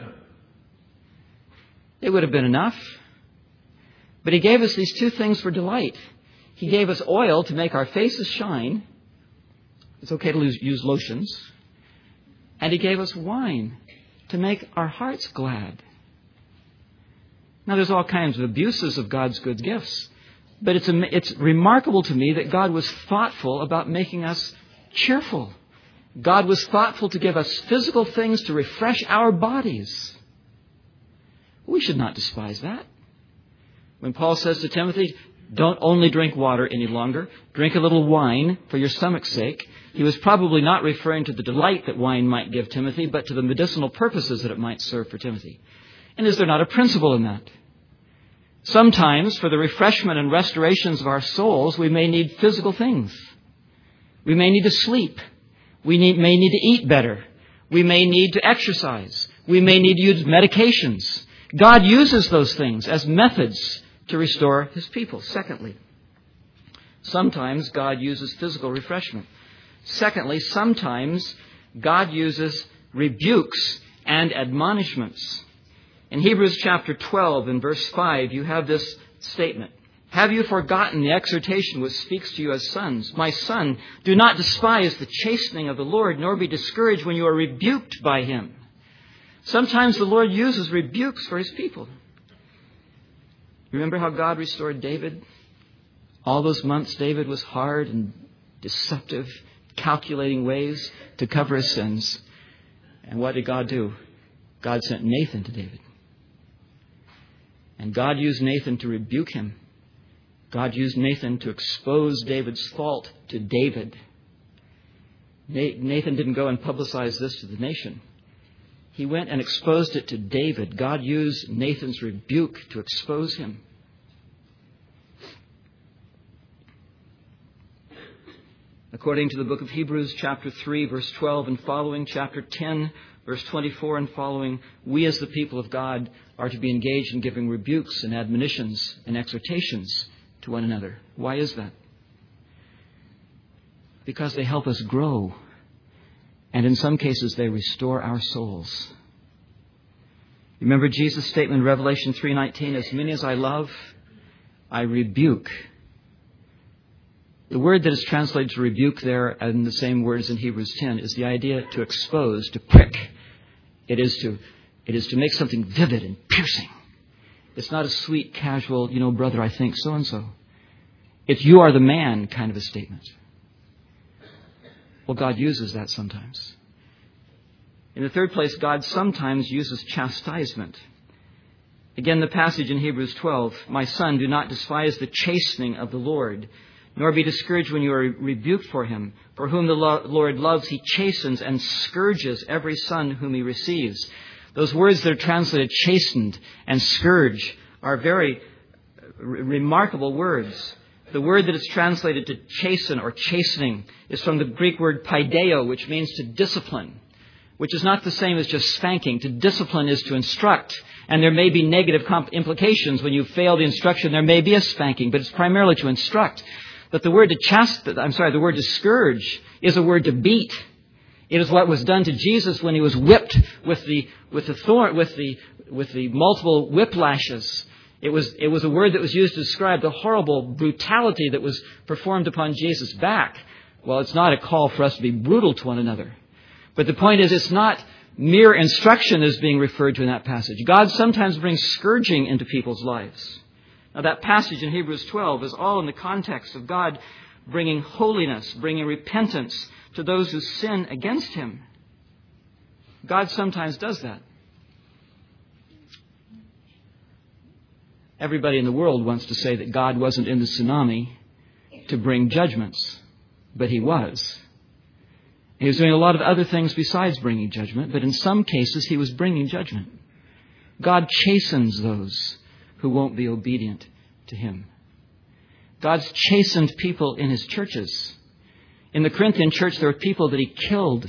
It would have been enough. But He gave us these two things for delight. He gave us oil to make our faces shine. It's okay to use lotions. And He gave us wine to make our hearts glad. Now, there's all kinds of abuses of God's good gifts. But it's, it's remarkable to me that God was thoughtful about making us cheerful. God was thoughtful to give us physical things to refresh our bodies. We should not despise that. When Paul says to Timothy, Don't only drink water any longer. Drink a little wine for your stomach's sake. He was probably not referring to the delight that wine might give Timothy, but to the medicinal purposes that it might serve for Timothy. And is there not a principle in that? Sometimes, for the refreshment and restorations of our souls, we may need physical things. We may need to sleep. We need, may need to eat better. We may need to exercise. We may need to use medications. God uses those things as methods to restore His people. Secondly, sometimes God uses physical refreshment. Secondly, sometimes God uses rebukes and admonishments. In Hebrews chapter twelve and verse five, you have this statement. Have you forgotten the exhortation which speaks to you as sons? My son, do not despise the chastening of the Lord, nor be discouraged when you are rebuked by Him. Sometimes the Lord uses rebukes for His people. Remember how God restored David? All those months David was hard and deceptive, calculating ways to cover his sins. And what did God do? God sent Nathan to David. And God used Nathan to rebuke him. God used Nathan to expose David's fault to David. Nathan didn't go and publicize this to the nation. He went and exposed it to David. God used Nathan's rebuke to expose him. According to the book of Hebrews, chapter three, verse twelve and following, chapter ten, verse twenty-four and following, we as the people of God are to be engaged in giving rebukes and admonitions and exhortations to one another. Why is that? Because they help us grow. And in some cases, they restore our souls. Remember Jesus' statement in Revelation three nineteen, as many as I love, I rebuke. The word that is translated to rebuke there, and the same word as in Hebrews ten, is the idea to expose, to prick. It is to, it is to make something vivid and piercing. It's not a sweet, casual, you know, brother, I think so-and-so. It's you are the man kind of a statement. Well, God uses that sometimes. In the third place, God sometimes uses chastisement. Again, the passage in Hebrews twelve, my son, do not despise the chastening of the Lord, nor be discouraged when you are rebuked for him. For whom the Lord loves, He chastens and scourges every son whom He receives. Those words that are translated chastened and scourge are very remarkable words. The word that is translated to chasten or chastening is from the Greek word paideo, which means to discipline, which is not the same as just spanking. To discipline is to instruct, and there may be negative comp- implications. When you fail the instruction, there may be a spanking, but it's primarily to instruct. But the word to chastise, I'm sorry, the word to scourge is a word to beat. It is what was done to Jesus when He was whipped with the with the thorn with the with the multiple whiplashes. It was it was a word that was used to describe the horrible brutality that was performed upon Jesus' back. Well, it's not a call for us to be brutal to one another. But the point is, it's not mere instruction that is being referred to in that passage. God sometimes brings scourging into people's lives. Now, that passage in Hebrews twelve is all in the context of God bringing holiness, bringing repentance to those who sin against Him. God sometimes does that. Everybody in the world wants to say that God wasn't in the tsunami to bring judgments, but He was. He was doing a lot of other things besides bringing judgment, but in some cases He was bringing judgment. God chastens those who won't be obedient to Him. God's chastened people in His churches. In the Corinthian church, there were people that He killed.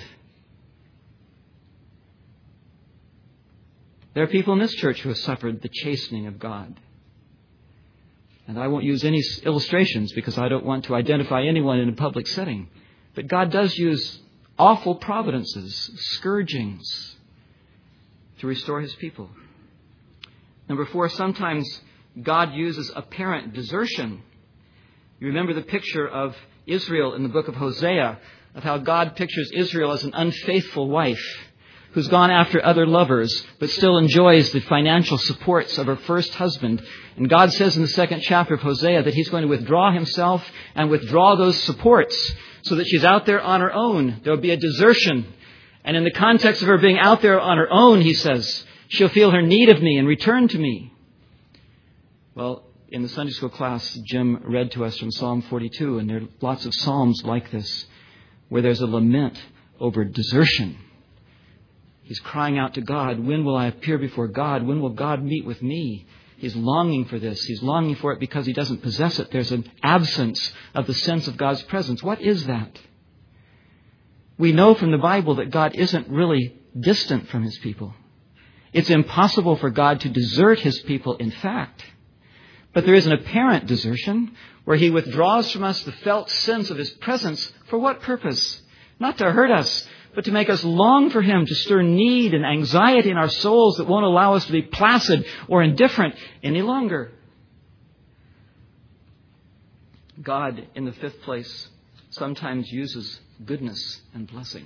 There are people in this church who have suffered the chastening of God. And I won't use any illustrations because I don't want to identify anyone in a public setting. But God does use awful providences, scourgings, to restore His people. Number four, sometimes God uses apparent desertion. You remember the picture of Israel in the book of Hosea, of how God pictures Israel as an unfaithful wife who's gone after other lovers, but still enjoys the financial supports of her first husband. And God says in the second chapter of Hosea that He's going to withdraw Himself and withdraw those supports so that she's out there on her own. There'll be a desertion. And in the context of her being out there on her own, He says, she'll feel her need of me and return to me. Well, In the Sunday school class, Jim read to us from Psalm forty-two, and there are lots of psalms like this, where there's a lament over desertion. He's crying out to God, when will I appear before God? When will God meet with me? He's longing for this. He's longing for it because he doesn't possess it. There's an absence of the sense of God's presence. What is that? We know from the Bible that God isn't really distant from his people. It's impossible for God to desert his people, in fact. But there is an apparent desertion where he withdraws from us the felt sense of his presence. For what purpose? Not to hurt us, but to make us long for him, to stir need and anxiety in our souls that won't allow us to be placid or indifferent any longer. God, in the fifth place, sometimes uses goodness and blessing.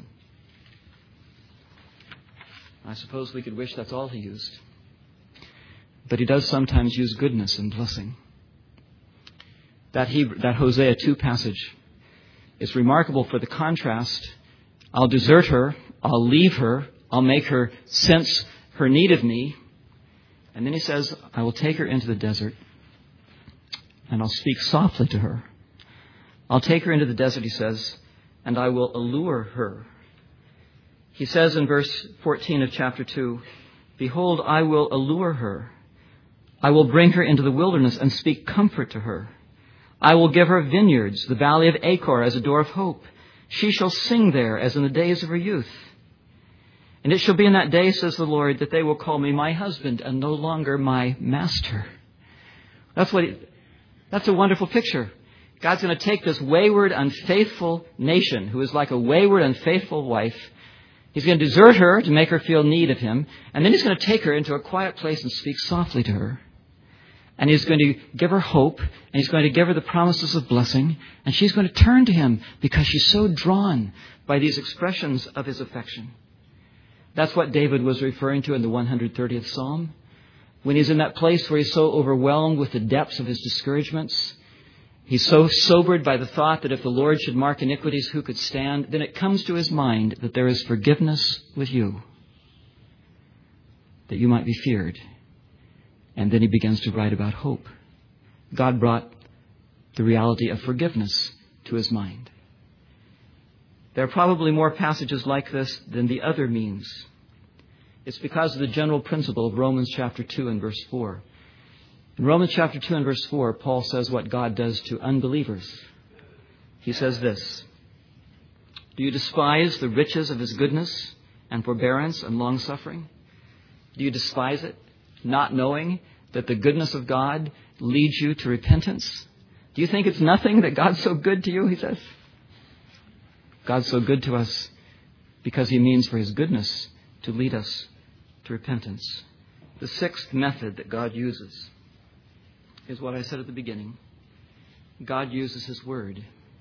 I suppose we could wish that's all he used. But he does sometimes use goodness and blessing. That Hebrew, that Hosea two passage is remarkable for the contrast. I'll desert her. I'll leave her. I'll make her sense her need of me. And then he says, I will take her into the desert and I'll speak softly to her. I'll take her into the desert, he says, and I will allure her. He says in verse fourteen of chapter two, behold, I will allure her. I will bring her into the wilderness and speak comfort to her. I will give her vineyards, the valley of Achor, as a door of hope. She shall sing there as in the days of her youth. And it shall be in that day, says the Lord, that they will call me my husband and no longer my master. That's what. He, that's a wonderful picture. God's going to take this wayward, unfaithful nation who is like a wayward, unfaithful wife. He's going to desert her to make her feel need of him. And then he's going to take her into a quiet place and speak softly to her. And he's going to give her hope. And he's going to give her the promises of blessing. And she's going to turn to him because she's so drawn by these expressions of his affection. That's what David was referring to in the one hundred thirtieth Psalm. When he's in that place where he's so overwhelmed with the depths of his discouragements. He's so sobered by the thought that if the Lord should mark iniquities, who could stand? Then it comes to his mind that there is forgiveness with you, that you might be feared. And then he begins to write about hope. God brought the reality of forgiveness to his mind. There are probably more passages like this than the other means. It's because of the general principle of Romans chapter two and verse four. In Romans chapter two and verse four, Paul says what God does to unbelievers. He says this, do you despise the riches of his goodness and forbearance and long-suffering? Do you despise it, not knowing that the goodness of God leads you to repentance? Do you think it's nothing that God's so good to you, he says? God's so good to us because he means for his goodness to lead us to repentance. The sixth method that God uses is what I said at the beginning. God uses his word.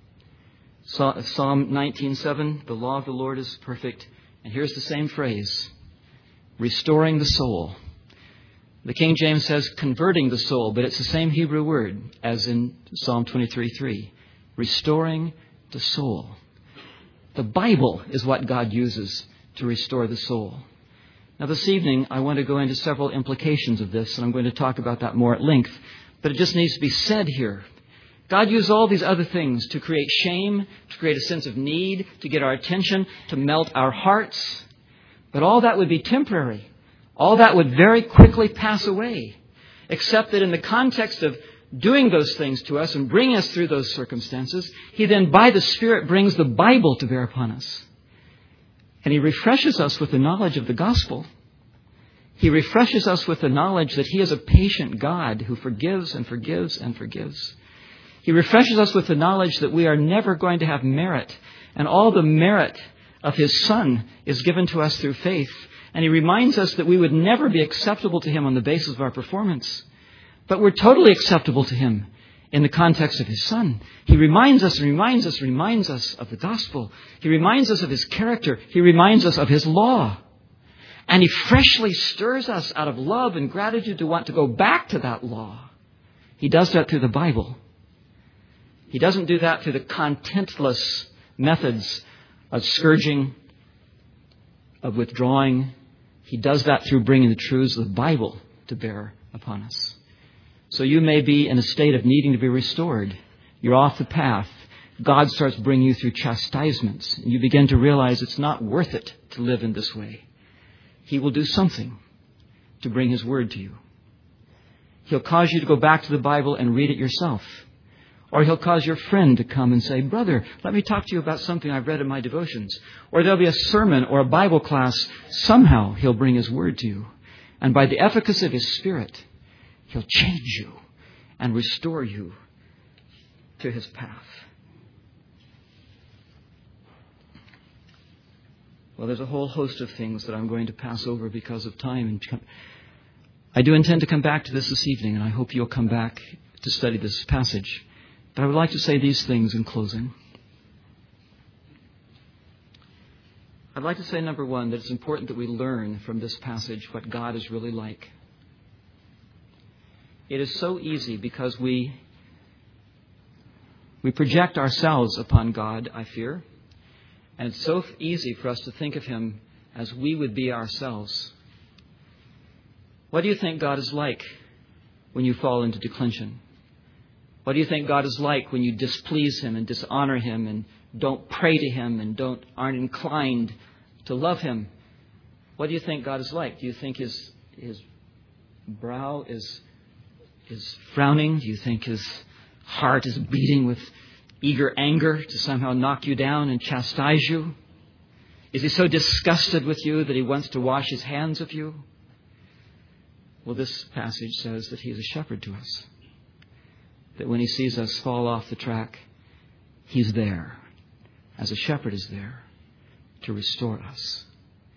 Psalm nineteen seven, the law of the Lord is perfect. And here's the same phrase, restoring the soul. The King James says converting the soul, but it's the same Hebrew word as in Psalm twenty-three three, restoring the soul. The Bible is what God uses to restore the soul. Now this evening, I want to go into several implications of this, and I'm going to talk about that more at length. But it just needs to be said here. God used all these other things to create shame, to create a sense of need, to get our attention, to melt our hearts. But all that would be temporary. All that would very quickly pass away. Except that in the context of doing those things to us and bringing us through those circumstances, he then by the Spirit brings the Bible to bear upon us. And he refreshes us with the knowledge of the gospel. He refreshes us with the knowledge that he is a patient God who forgives and forgives and forgives. He refreshes us with the knowledge that we are never going to have merit. And all the merit of his Son is given to us through faith. And he reminds us that we would never be acceptable to him on the basis of our performance. But we're totally acceptable to him in the context of his Son. He reminds us and reminds us and reminds us of the gospel. He reminds us of his character. He reminds us of his law. And he freshly stirs us out of love and gratitude to want to go back to that law. He does that through the Bible. He doesn't do that through the contentless methods of scourging, of withdrawing. He does that through bringing the truths of the Bible to bear upon us. So you may be in a state of needing to be restored. You're off the path. God starts bringing you through chastisements. And you begin to realize it's not worth it to live in this way. He will do something to bring His Word to you. He'll cause you to go back to the Bible and read it yourself. Or He'll cause your friend to come and say, "Brother, let me talk to you about something I've read in my devotions." Or there'll be a sermon or a Bible class. Somehow He'll bring His Word to you. And by the efficacy of His Spirit, He'll change you and restore you to His path. Well, there's a whole host of things that I'm going to pass over because of time. And I do intend to come back to this this evening, and I hope you'll come back to study this passage. But I would like to say these things in closing. I'd like to say, number one, that it's important that we learn from this passage what God is really like. It is so easy because we we project ourselves upon God, I fear. And it's so easy for us to think of Him as we would be ourselves. What do you think God is like when you fall into declension? What do you think God is like when you displease Him and dishonor Him and don't pray to Him and don't aren't inclined to love Him? What do you think God is like? Do you think His His brow is is frowning? Do you think His heart is beating with eager anger to somehow knock you down and chastise you? Is He so disgusted with you that He wants to wash His hands of you? Well, this passage says that He is a shepherd to us. That when He sees us fall off the track, He's there, as a shepherd is there, to restore us.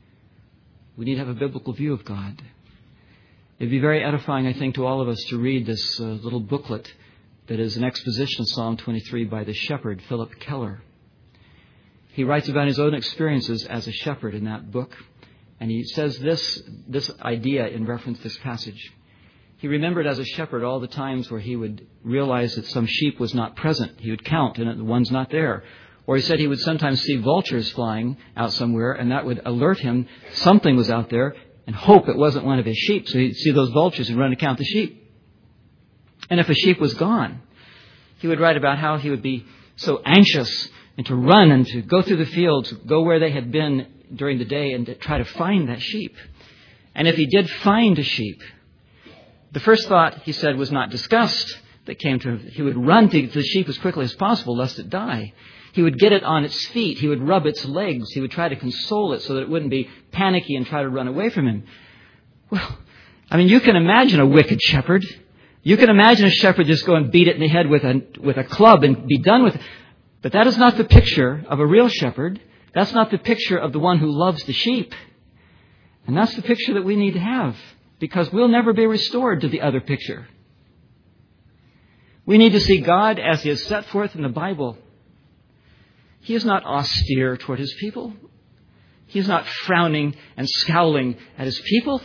We need to have a biblical view of God. It'd be very edifying, I think, to all of us to read this uh, little booklet that is an exposition of Psalm twenty-three by the shepherd, Philip Keller. He writes about his own experiences as a shepherd in that book. And he says this, this idea in reference to this passage. He remembered as a shepherd all the times where he would realize that some sheep was not present. He would count and the one's not there. Or he said he would sometimes see vultures flying out somewhere, and that would alert him something was out there and hope it wasn't one of his sheep. So he'd see those vultures and run to count the sheep. And if a sheep was gone, he would write about how he would be so anxious and to run and to go through the fields, go where they had been during the day and to try to find that sheep. And if he did find a sheep, the first thought, he said, was not disgust that came to him. He would run to the sheep as quickly as possible lest it die. He would get it on its feet. He would rub its legs. He would try to console it so that it wouldn't be panicky and try to run away from him. Well, I mean, you can imagine a wicked shepherd. You can imagine a shepherd just go and beat it in the head with a, with a club and be done with it. But that is not the picture of a real shepherd. That's not the picture of the one who loves the sheep. And that's the picture that we need to have, because we'll never be restored to the other picture. We need to see God as He is set forth in the Bible. He is not austere toward His people. He is not frowning and scowling at His people.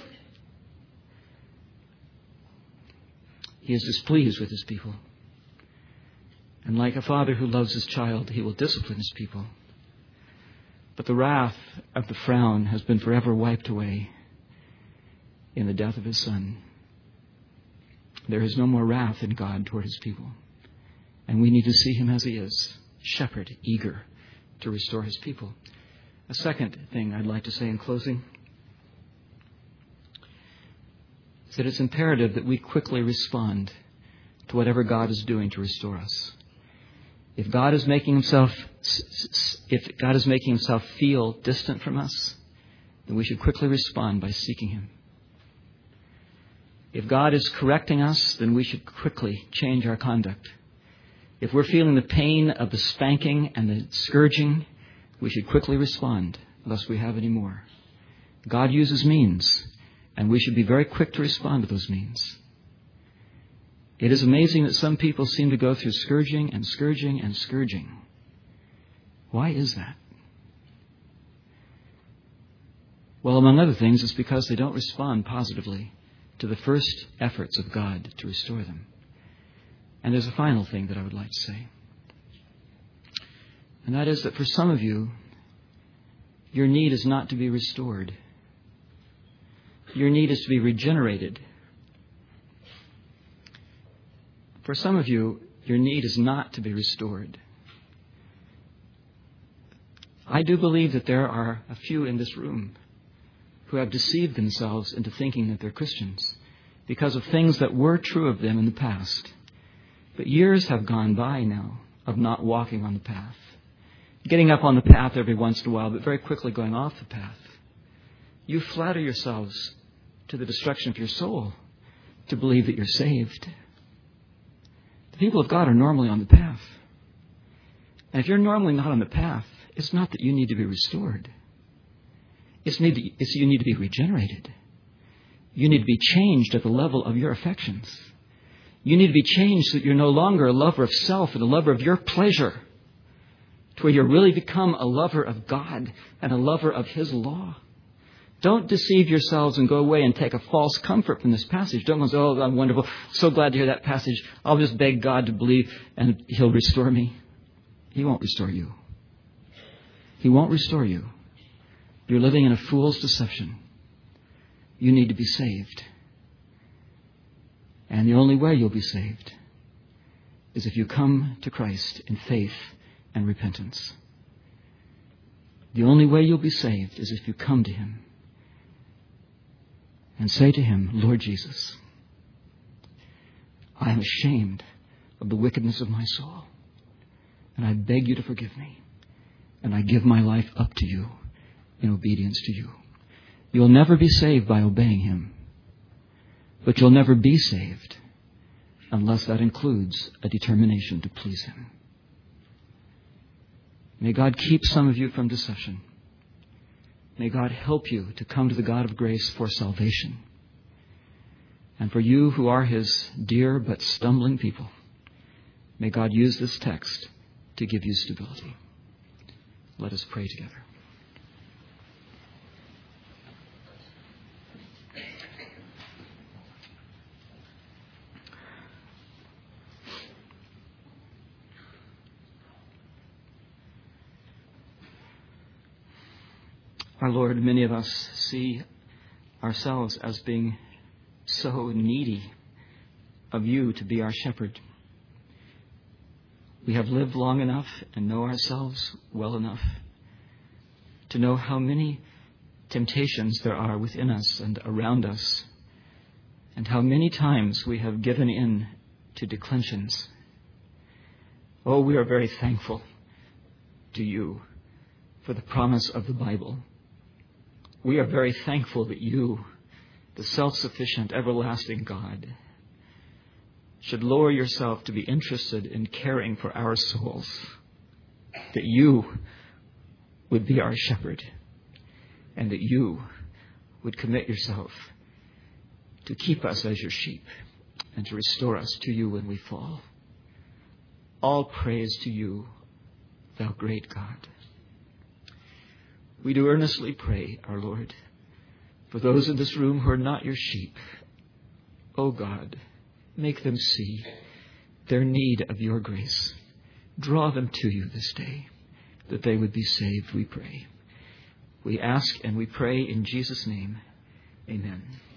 He is displeased with His people. And like a father who loves his child, He will discipline His people. But the wrath of the frown has been forever wiped away in the death of His Son. There is no more wrath in God toward His people. And we need to see Him as He is, shepherd, eager to restore His people. A second thing I'd like to say in closing is that it's imperative that we quickly respond to whatever God is doing to restore us. If God is making Himself, if God is making Himself feel distant from us, then we should quickly respond by seeking Him. If God is correcting us, then we should quickly change our conduct. If we're feeling the pain of the spanking and the scourging, we should quickly respond, lest we have any more. God uses means, and we should be very quick to respond to those means. It is amazing that some people seem to go through scourging and scourging and scourging. Why is that? Well, among other things, it's because they don't respond positively to the first efforts of God to restore them. And there's a final thing that I would like to say. And that is that for some of you, your need is not to be restored. Your need is to be regenerated. For some of you, your need is not to be restored. I do believe that there are a few in this room who have deceived themselves into thinking that they're Christians because of things that were true of them in the past. But years have gone by now of not walking on the path. Getting up on the path every once in a while, but very quickly going off the path. You flatter yourselves to the destruction of your soul to believe that you're saved. The people of God are normally on the path. And if you're normally not on the path, it's not that you need to be restored. It's, need to, it's you need to be regenerated. You need to be changed at the level of your affections. You need to be changed so that you're no longer a lover of self and a lover of your pleasure, to where you really become a lover of God and a lover of His law. Don't deceive yourselves and go away and take a false comfort from this passage. Don't go say, oh, I'm wonderful. So glad to hear that passage. I'll just beg God to believe and He'll restore me. He won't restore you. He won't restore you. You're living in a fool's deception. You need to be saved. And the only way you'll be saved is if you come to Christ in faith and repentance. The only way you'll be saved is if you come to Him and say to Him, Lord Jesus, I am ashamed of the wickedness of my soul, and I beg you to forgive me, and I give my life up to you in obedience to you. You'll never be saved by obeying Him, but you'll never be saved unless that includes a determination to please Him. May God keep some of you from deception. May God help you to come to the God of grace for salvation. And for you who are His dear but stumbling people, may God use this text to give you stability. Let us pray together. Our Lord, many of us see ourselves as being so needy of You to be our shepherd. We have lived long enough and know ourselves well enough to know how many temptations there are within us and around us, and how many times we have given in to declensions. Oh, we are very thankful to You for the promise of the Bible. We are very thankful that You, the self-sufficient, everlasting God, should lower Yourself to be interested in caring for our souls, that You would be our shepherd, and that You would commit Yourself to keep us as Your sheep and to restore us to You when we fall. All praise to You, Thou great God. We do earnestly pray, our Lord, for those in this room who are not Your sheep. O God, make them see their need of Your grace. Draw them to You this day, that they would be saved, we pray. We ask and we pray in Jesus' name. Amen.